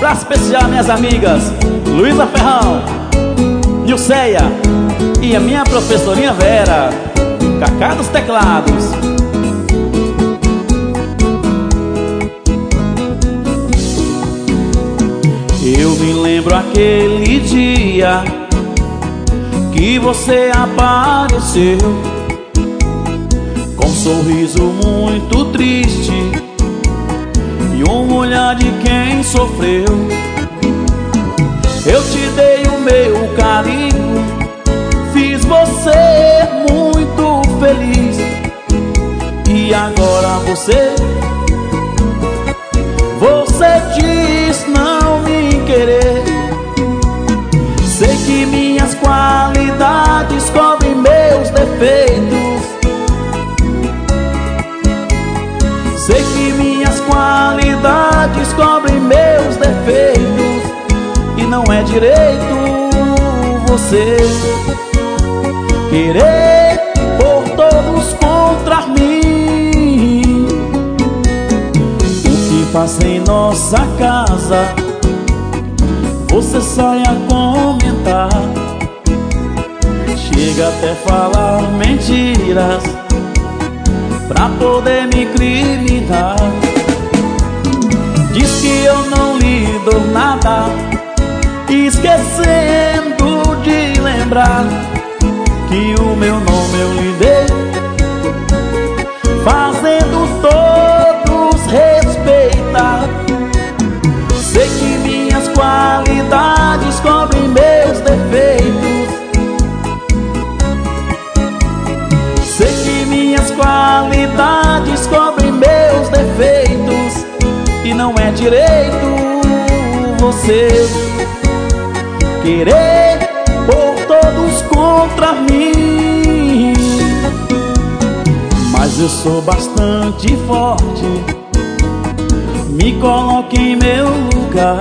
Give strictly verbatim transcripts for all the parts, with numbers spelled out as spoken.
abraço especial às minhas amigas Luísa Ferrão, Nilceia e a minha professorinha Vera, Cacá dos teclados. Eu me lembro aquele dia que você apareceu, com um sorriso muito triste e um olhar de quem sofreu. Eu te dei o meu carinho, fiz você muito feliz, e agora você, você diz não me querer. Sei que minhas qualidades cobrem meus defeitos, sei que minhas qualidades cobrem meus defeitos, e não é direito você querer por todos contra mim. O que passa em nossa casa você sai a comentar, chega até falar mentiras pra poder me incriminar. Diz que eu não lhe dou nada, esquecendo de lembrar que o meu nome eu lhe dei, fazendo todos respeitar. Sei que minhas qualidades cobrem meus defeitos, sei que minhas qualidades cobrem meus defeitos, e não é direito você querer por todos contra mim. Mas eu sou bastante forte, me coloque em meu lugar.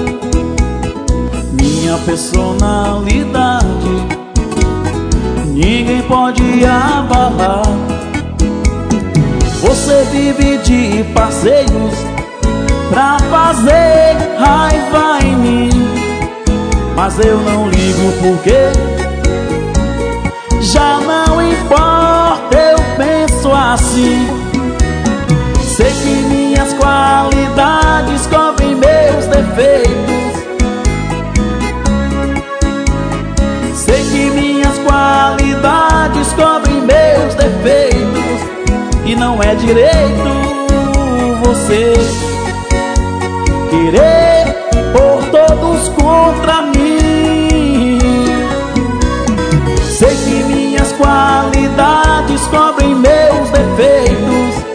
Minha personalidade ninguém pode abalar. Você vive de passeios pra fazer raiva em mim, mas eu não ligo porque já não importa, eu penso assim. Sei que minhas qualidades cobrem meus defeitos, sei que minhas qualidades cobrem meus defeitos, e não é direito você querer por todos contra mim. Sei que minhas qualidades cobrem meus defeitos,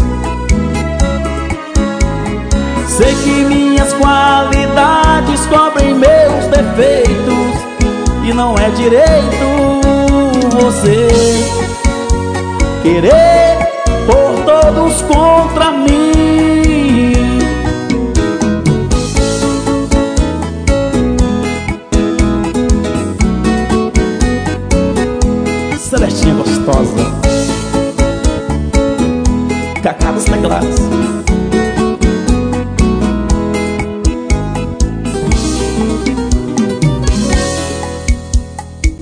sei que minhas qualidades cobrem meus defeitos, e não é direito você querer por todos contra mim. Celestinha gostosa, Cacá dos teclados.